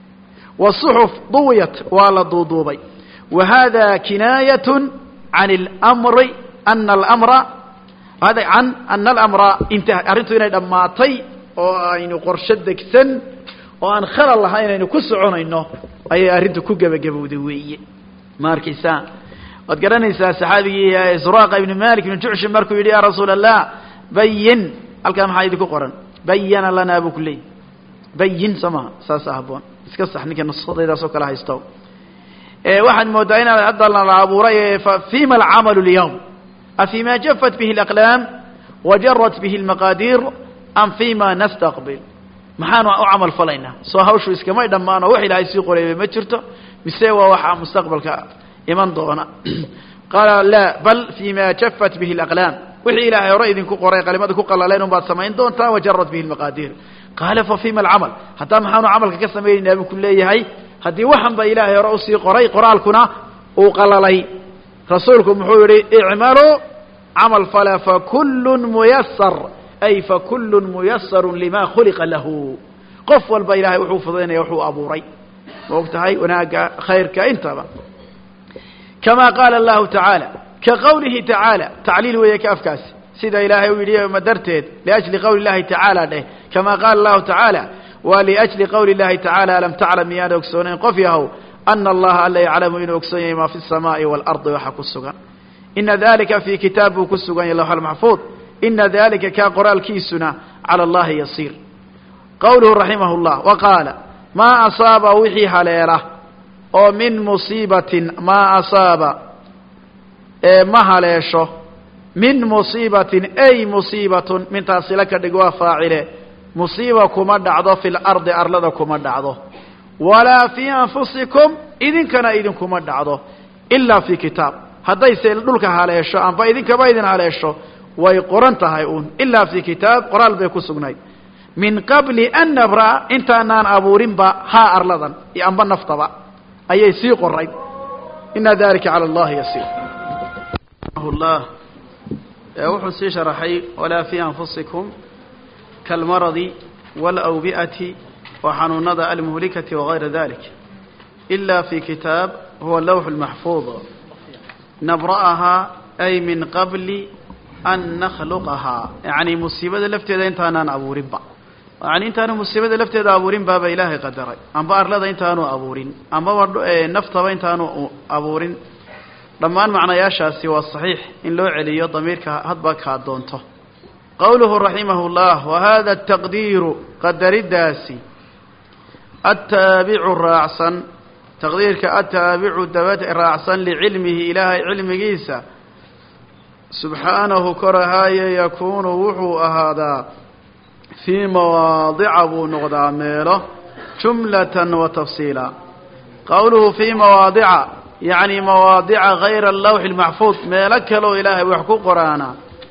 والصحف ضويت ولا ضوضوبي وهذا كناية عن الأمر أن الأمر هذا عن أن الأمر انتهى أردت إلى دماتي وأن قرشدك سن وأن خلى الله أن كسعون إنه أي أردت كجب جبوا دوي ماركيسان وذكرني سحابي زراقة بن مالك بن جعش مركو يا رسول الله بين الكلام حيدك قرن بين لنا أبو كلي بين سما ساسهبون اسكسح نك النص إذا سوك الله يستو إيه واحد مودعين عدلنا العبوري ففيما العمل اليوم أفيما جفت به الأقلام وجرت به المقادير أم فيما نستقبل محانو أعمل فلينا صهوشو إسكما يدمانا وحي لا يسيقوا لي بمجرته بسيوة وحا مستقبل إيمان دونا قال لا بل فيما جفت به الأقلام وحي إلهي رأيذن كو قرأي قلمات كو قال لينهم بعد سمعين دونتا وجرت به المقادير قال ففيما العمل حتى محانو عمل كسمين نبي كليه هاي هدي وحن بإلهي رأسي قرأي قرالكنا وقال لي رسولكم حوري اعملوا عمل فلا فكل ميسر أي فكل ميسر لما خلق له قف والبإله وحو فضينا يوحو أبو ري وقتهاي وناقا خيرك انتبه كما قال الله تعالى كقوله تعالى تعليل ويك أفكاس سيد إلهي ويليه مدرتين لأجل قول الله تعالى ده كما قال الله تعالى ولأجل قول الله تعالى لم تعلم يا أكسونين قفيه أن الله ألا يعلم إن أكسونين ما في السماء والأرض وحق السجن إن ذلك في كتابه كالسجن الله المحفوظ إن ذلك كقرآن كيسنا على الله يصير قوله رحمه الله وقال ما أصاب وحي حليله أو من مصيبة ما أصاب ما حليشه من مصيبة أي مصيبة من تصلك دقوا فاعله مصيبة كما دعضه في الأرض أرلده كما دعضه ولا في أنفسكم إذن كان إذن كما دعضه إلا في كتاب هذا يسأل لك حليشه أنفا إذن كما إذن حليشه ويقرنتها يقول إلا في كتاب قرآن بيكو سقناي من قبل أن نبرأ انت أنان أبو رنبا ها أرلدا يأنبا نفطبا أي يسيق الرأي إن ذلك على الله يسير الله يوحو سيشرحي ولا في أنفسكم كالمرض والأوبئة وحنون المهلكة وغير ذلك إلا في كتاب هو اللوح المحفوظ نبرأها أي من قبل أن نخلقها يعني مصيبة لفتها انت أنان أبو رنبا يعني انت أنا مصيبة لفتها أبو رنبا بإله قدري أما أرلدا انت أنا أبو رن أما نفطبا انت أنا أبو رن لما معنى ياشاسي والصحيح إن لو علي ضميرك هدبك هدونته قوله رحمه الله وهذا التقدير قدر الداسي التابع الرأسا تقديرك التابع الدبات الرأسا لعلمه إله علم جيسى سبحانه كرهاي يكون وحو هذا في مواضع أبو نغضى ميله جملة وتفصيلا قوله في مواضع يعني مواضع غير اللوح المحفوظ ميلك له إلهي وحكو قرانا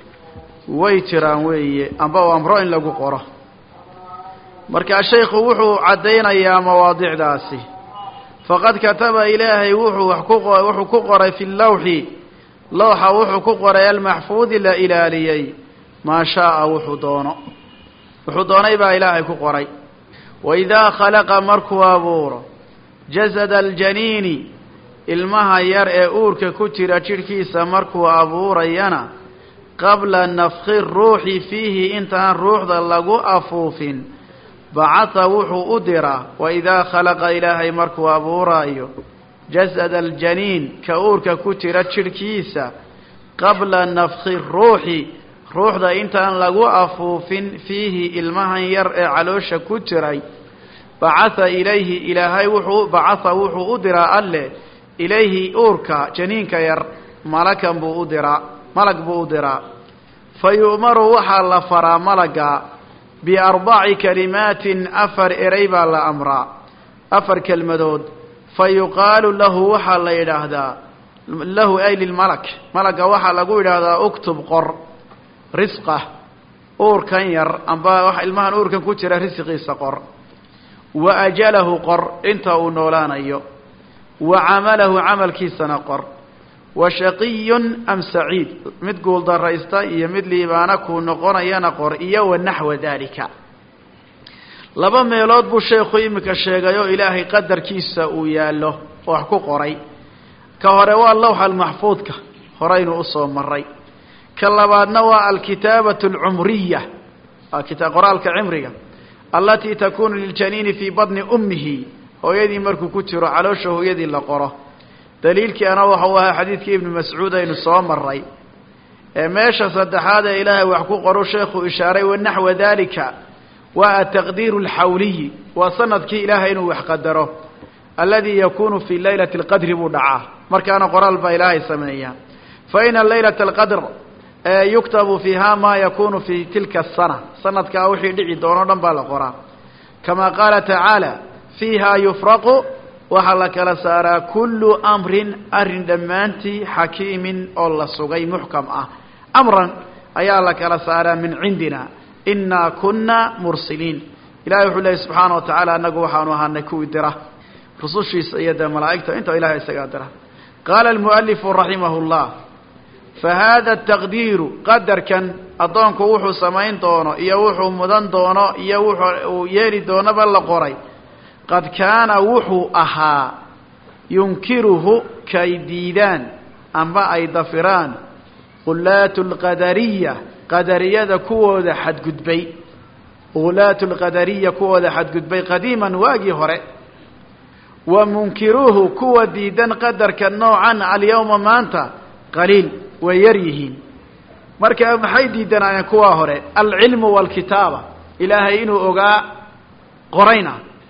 ويتران وي أنبا وأمرين لقو قرى مركا الشيخ وحو عدينا يا مواضع داسي فقد كتب إلهي وحو وحكو قرى في اللوح لوحا وحكو قرى المحفوظ لا إلاليي ما شاء وحو دونه وحو دوني با إلهي كو قرى وإذا خلق مركو أبور جسد الجنين ilmaha yar ee uurka ku jira jirkiisa markuu abuurayana qabla nafkhi ruuhi fiihi intaan ruuxda lagu afuufin bacatha wuxuu u diraa wa idaa khalaqa ilaahay markuu abuurayo jasad aljaniin ka uurka ku jira jirkiisa qabla nafkhi ruuhi ruuxda intaan lagu afuufin fiihi ilmahan yar ee caloosha ku jiray bacatha ilayhi ilaahay wuxuu bacatha wuxuu u diraa alle إليه أوركا جنين كير ملكا بؤدرا ملك بؤدرا فيؤمر وحال فرا ملكا بأربع كلمات أفر إريبا لأمرا أفر كلمدود فيقال له وحال إلهذا له أي للملك ملك وحال أقول هذا أكتب قر رزقه أوركا ير أنبا المهن أوركا كتر رزقي سقر وأجله قر انت ونولان أيو وعمله عمل كيسنا قر وشقي أم سعيد متقول در رئيستا يمد ليبانكو نقونا ينقر إيا ونحو ذلك لبا ميلاد بو شيخو يمك الشيخيو إلهي قدر كيسا ويالله وحكو قري كهروا اللوح المحفوظ هرين أصو مري كاللباد نوى الكتابة العمرية الكتاب قرآن كعمرية التي تكون للجنين في بطن أمه ويدي مركو كتر علوشه ويدي لقره دليلك أنا وحوها حديثك ابن مسعود إن الصوام الرأي ماشى صدح هذا إله وحكو قرو شيخ إشاري والنحو ذلك والتقدير الحولي وصندك إله إنه وحقدره الذي يكون في ليلة القدر بدعاه مركان قرال بإله سمنية فإن الليلة القدر يكتب فيها ما يكون في تلك السنة صندك أوحي دعي دونو بالقرآن كما قال تعالى فيها يفرق وحلك لسارا كل أمر أرن دمانتي حكيم الله سغي محكم أه أمرا أيا لك لسارا من عندنا إنا كنا مرسلين إلهي حلي سبحانه وتعالى نقوحان وهانكو الدرة رسوشي سيدة ملائكة انت إلهي سيادرة قال المؤلف رحمه الله فهذا التقدير قدر كان أضانك وحو سمين دونه إيا وحو مدن دونه إيا وحو يالي دونه بالقري قد كان وحو أها ينكره كيديدان أما أي ضفران غلات القدرية قدرية كوة حد قدبي غلات القدرية كوة حد قدبي قديما واقي هرئ ومنكروه كوة ديدان قدر كالنوعا اليوم ما أنت قليل ويريهين مركا محي ديدان عن كوة هرئ العلم والكتابة إلهي إنه أقاء قرينا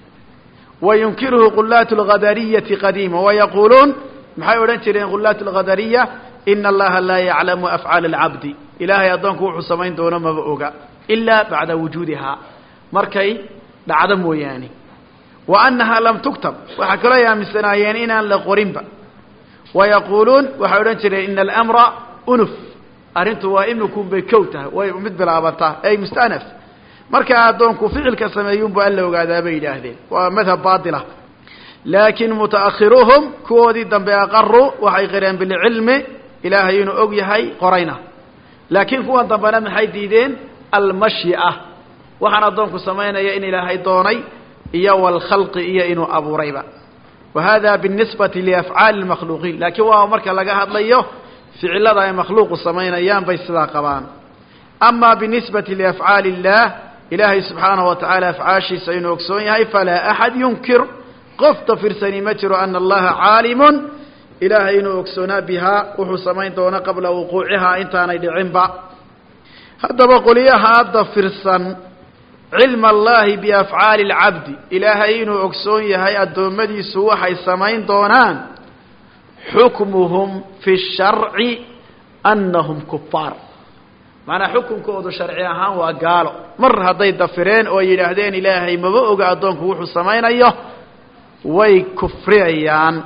وينكره غلات الغدرية قديما ويقولون محي ورنشرين غلات الغدرية إن الله لا يعلم أفعال العبد إلهي أضانك وحو سمين دون مبؤقا إلا بعد وجودها مركي لعدم وياني وأنها لم تكتب وحكرا يا مستنايين إنا لقرنبا ويقولون وحورنشرين إن الأمر أنف أرنتوا وإنكم بكوته ومد بالعبطة أي مستأنف مركا أضانك فعل كسميون بألو قادا بيلاهدين ومذهب باطلة لكن متأخرهم كودي دنبي أقروا وحيقرين بالعلم إلهي أقيهي قرينا لكن كوا دنبنا من حي ديدين المشيئة وحنا دونك سمينا يا إن إلهي دوني إيا والخلق إيا إنو أبو ريبا وهذا بالنسبة لأفعال المخلوقين لكن هو مركا لقاها ليه فعل الله مخلوق سمينا أيام بيسلا قبان أما بالنسبة لأفعال الله إلهي سبحانه وتعالى أفعاشي سينو أكسوني فلا أحد ينكر قفت فرسني متر أن الله عالم إلهي إنو أكسونا بها وحو سمين دون قبل وقوعها انتانا لعنبا هذا بقول يا هذا فرسن علم الله بأفعال العبد إلهي إنو أكسوني هاي الدومدي سوى حي سمين دونان حكمهم في الشرع أنهم كفار معنى حكم كودو شرعيها وقالوا مر هذي الدفرين ويلاهدين إلهي مبؤق أدونك وحو سمين أيه way kufriyaan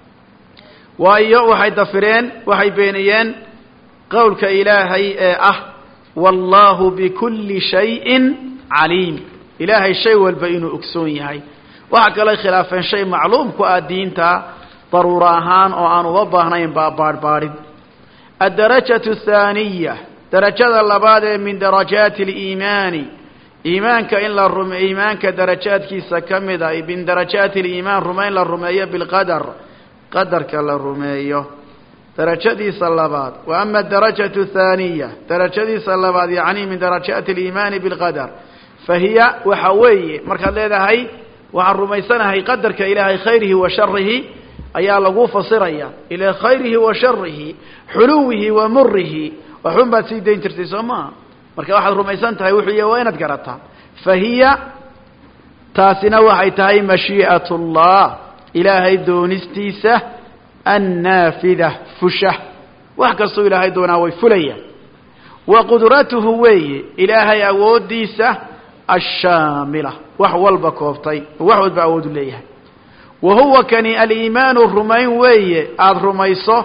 waayo waxay dafireen waxay beeniyeen qowlka ilaahay ee ah wallahu bikulli shay'in alim ilaahay shay walba inuu ogsoon yahay waxa kale khilaafeen shay macluum ku ah diinta daruura ahaan oo aan uga baahnayn baad baarid ad-darajatu thaniya darajada labaad ee min darajati al-iimaan إيمانك إلا الرم إيمانك درجات كيسا كمدا من درجات الإيمان رمين للرمية بالقدر قدرك للرمية درجات صلبات وأما الدرجة الثانية درجات صلبات يعني من درجات الإيمان بالقدر فهي وحوي مركز لها هي وعن رميسنا هي قدرك إلى خيره وشره أي لغوف صرية إلى خيره وشره حلوه ومره وحنبت سيدين ترتسما marka waxaad rumaysan tahay wuxuu yahay inaad garataa fahiya taasina waxay tahay mashii'atullah ilaahay doonistiisa annafida fushah wax kasto ilaahay doonaa way fulayaan wa qudratuhu way ilaahay awoodiisa ash-shamila wax walba koobtay wax walba awood leeyahay wa huwa kani al-iimaan rumayn way aad rumayso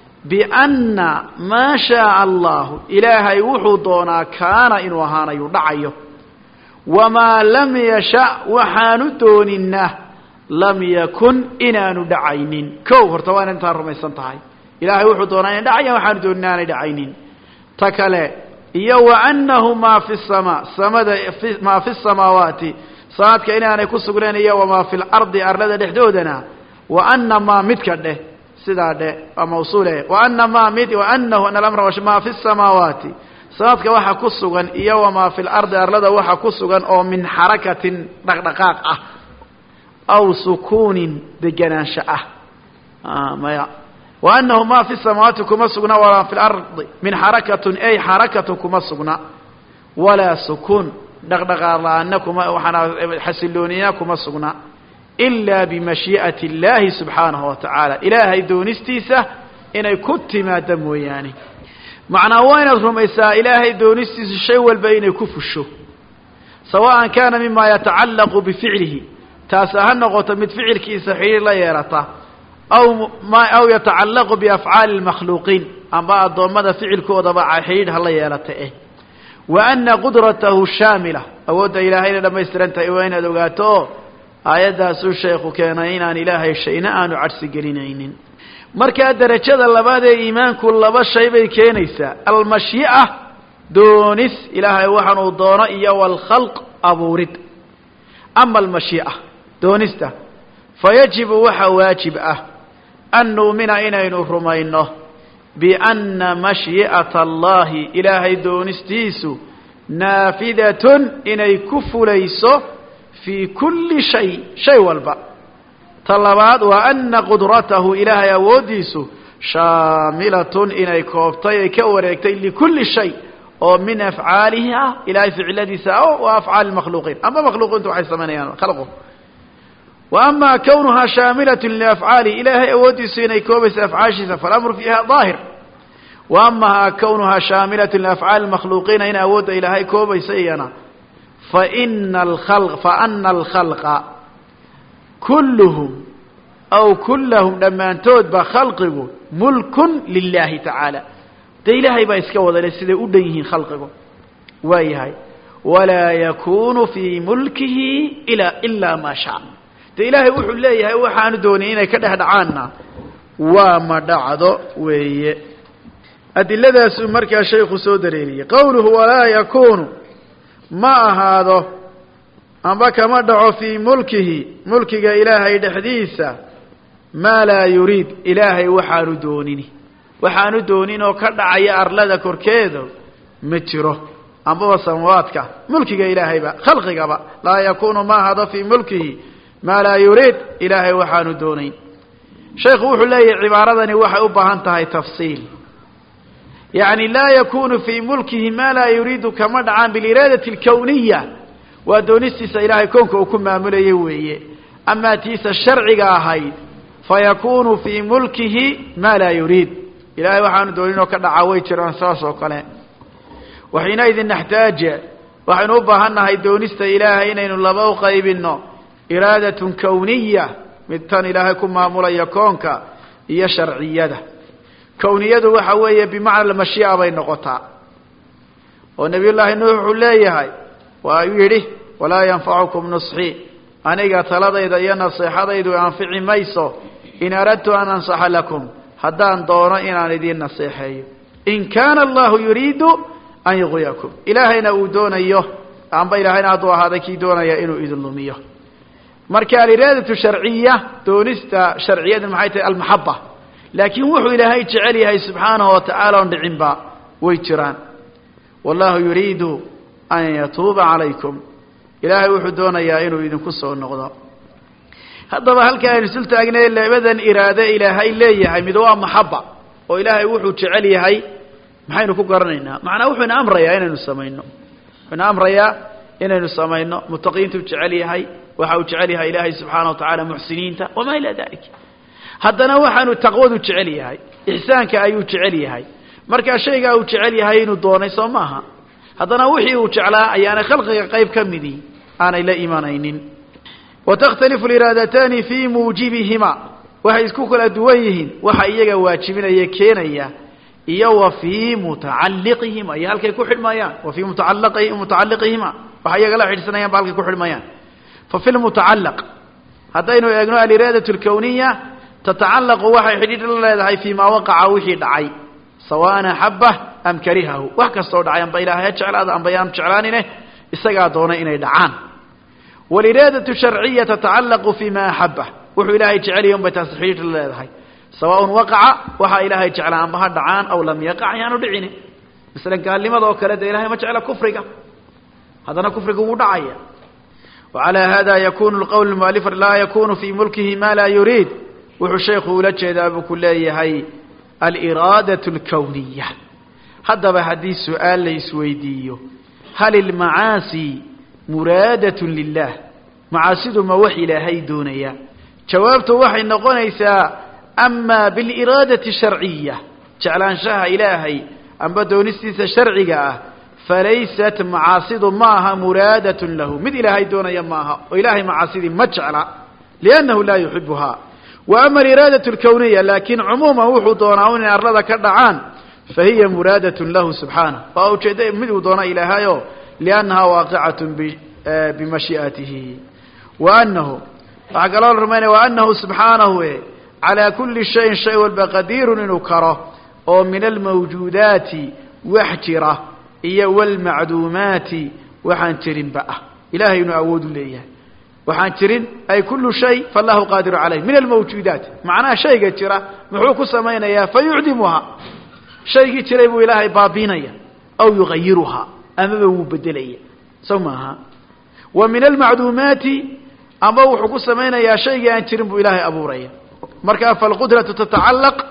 بأن ما شاء الله إلهي وحو دونا كان إنو هانا يدعيه وما لم يشاء وحان دوننا لم يكن إنا ندعينين كو هرتوان انت رميسان تهي إلهي وحو دونا يدعيه وحان دوننا ندعينين تكالي يو أنه ما في السماء سمد في ما في السماوات صادك إنا نكسقلين يو ما في الأرض أرلد حدودنا وأن ما متكده سداد موصوله وأن ما مد وأنه أن الأمر ما في السماوات صادك وحا كسغن إيا وما في الأرض أرلد وحا كسغن أو من حركة دقدقاق أو سكون دجناشأة آه ما يع وأنه ما في السماوات كما سغنا ولا في الأرض من حركة أي حركة كما سغنا ولا سكون دقدقاق لأنكم وحنا حسلونيا كما سغنا إلا بمشيئة الله سبحانه وتعالى إلهي دونستيسة إنه كنت ما دمو يعني معنى وين الرميساء إلهي دونستيسة الشيء والبين كفشه سواء كان مما يتعلق بفعله تاسهن غتمت فعل كيس حير لا يرته أو ما أو يتعلق بأفعال المخلوقين أما الضمد فعل كوضب حير هلا يرته وأن قدرته شاملة أود إلهي لما يسترنت وين لغاته آيات سو الشيخ كان إنان إلهي الشيء أن عرس قلينين markaa darajada labaad ee iimaanku laba shay bay keenaysaa almashii'a doonis ilaahay waxaan uu doono iyo walkhalq abuurid ama almashii'a doonista fayajibu waxa waajib ah an nu'mina inaynu rumayno bianna mashii'ata allahi ilaahay doonistiisu naafidatun inay ku fulayso fii kulli shay shay walba ta labaad waa ana qudratahu ilaahay awooddiisu shaamilatun inay koobtay ay ka wareegtay likulli shay oo min afcaalihi ah ilaahay ficiladiisa ah wa afcaali makhluuqiin ama makhluuqiintu waxay samaynayaan khalqu wa ama kownuhaa shaamilatun liafcaalihi ilaahay awooddiisu inay koobayso afcaashiisa falamru fiiha daahir wa amaha kownuhaa shaamilatun liafcaali makhluuqiina in awoodda ilaahay koobaysa iyana faina alkhalq faana alkhalqa kulluhum aw kullahum dhammaantoodba khalqigu mulkun lilaahi tacaala dee ilaahay baa iska wadale siday u dhan yihiin khalqigu waa yahay walaa yakunu fii mulkihi ila ilaa maa shaa dee ilaahay wuxuu leeyahay waxaanu doonay inay ka dhex dhacaanna waa ma dhacdo weeye adiladaasuu markaa shaykhu soo dareeriyey qowluhu walaa yakunu ma ahaado amba kama dhaco fii mulkihi mulkiga ilaahay dhexdiisa maa laa yuriid ilaahay waxaanu doonini waxaanu doonin oo ka dhacaya arlada korkeeda ma jiro ambaba samaawaadka mulkiga ilaahayba khalqigaba laa yakunu ma ahaado fii mulkihi maa laa yuriid ilaahay waxaanu doonayn shaykhu wuxuu leeyahay cibaaradani waxay u baahan tahay tafsiil yacni laa yakunu fii mulkihi maa laa yuriidu kama dhacaan biliraadati alkawniya waa doonistiisa ilaahay koonka uu ku maamulayay weeye amaa tiisa sharciga ahayd fayakunu fii mulkihi maa laa yuriid ilaahay waxaanu doonin oo ka dhaca way jiraan saas oo kale waxiinaidin naxtaaja waxaynu u baahan nahay doonista ilaahay inaynu laba u qaybinno iraadatun kawniya mid tan ilaahay ku maamulaya koonka iyo sharciyada kowniyadu waxa weeye bimacna almashii'a bay noqotaa oo nabiy llaahi nuux wuxuu leeyahay waa yidhi walaa yanfacukum nusxii aniga taladayda iyo naseexadaydu anfici mayso in aradtu an ansaxa lakum haddaan doono inaan idiin naseexeeyo in kaana allahu yuriidu an yughwiyakum ilaahayna uu doonayo amba ilaahayna hadduu ahaaday kii doonaya inuu idin lumiyo marka aliraadatu sharciya doonista sharciyada maxay tahay almaxaba laakiin wuxuu ilaahay jecel yahay subxaanahu watacaala on dhicinba way jiraan wallahu yuriidu an yatuuba calaykum ilaahay wuxuu doonayaa inuu idinku soo noqdo haddaba halka aynu sul taagnay labadan iraade ilaahay leeyahay mid waa maxaba oo ilaahay wuxuu jecel yahay maxaynu ku garanaynaa macnaa wuxuu ina amrayaa inaynu samayno wuxuu ina amrayaa inaynu samayno mutaqiintu jecel yahay waxa uu jecel yahay ilaahay subxaanahu watacaala muxsiniinta wamaa ilaa dalik haddana waxaanu taqwadu jecel yahay ixsaanka ayuu jecel yahay markaa shaygaa uu jecel yahay inuu doonay soo maaha haddana wixii uu jeclaa ayaanay khalqiga qayb ka midii aanay la imanaynin watakhtalifu aliraadataani fii muujibihima waxay isku kala duwan yihiin waxa iyaga waajibinaya keenaya iyo wa fii mutacalliqihima iyo halkay ku xidhmayaan wa fii mutacalliqi mutacalliqihima waxa iyaga la xidhsanayaan ba halkay ku xidhmayaan fa fi lmutacallaq haddaynu eegno aliraadatu alkawniya tatacallaqu waxay xidhiidh la leedahay fii maa waqaca wixii dhacay sawaan axabah am karihahu wax kastoo dhacay amba ilaahay ha jeclaada amba yaanu jeclaanine isagaa doona inay dhacaan waliraadatu sharciya tatacallaqu fii ma axabah wuxuu ilaahay jeceliya un bay taasi xidhiidh la leedahay sawaaun waqaca waxaa ilaahay jeclaa amba ha dhacaan aw lam yaqac yaanu dhicini masalan gaalnimada oo kale dee ilahay ma jecla kufriga haddana kufriga wuu dhacaya wacalaa hada yakunu lqowl lmualif laa yakunu fii mulkihi ma laa yuriid wuxuu sheekhu ula jeedaa buu ku leeyahay aliraadatu alkawniya haddaba haddii su-aal la isweydiiyo hal ilmacaasi muraadatun lilah macaasidu ma wax ilaahay doonaya jawaabtu waxay noqonaysaa amaa biliraadati sharciya jeclaanshaha ilaahay amba doonistiisa sharciga ah falaysat macaasidu ma aha muraadatun lahu mid ilaahay doonaya ma aha oo ilaahay macaasidii ma jecla liannahu laa yuxibuhaa wa ama aliraadatu alkawniya laakiin cumuuman wuxuu doonaa inay arlada ka dhacaan fahiya muraadatun lahu subxaanah waa ujeedda mid uu doona ilaahayo liannahaa waaqicatun bimashii'atihi wa anahu waxaa kaloo la rumaynaya wa anahu subxaanahu calaa kulli shayin shay walba qadiirun inuu karo oo min almawjuudaati wax jira iyo walmacduumaati waxaan jirinba ah ilaahay inuu awood u leeyahay waxaan jirin ay kullu shay fallahu qaadiru calayh min almawjuudaat macnaha shayga jira muxuu ku samaynayaa fayucdimuha shaygii jiray buu ilaahay baabiinaya aw yugayiruhaa amaba wuu bedelaya sow maaha wa min almacduumaati ama wuxuu ku samaynayaa shaygii aan jirin buu ilaahay abuuraya markaa falqudratu tatacallaq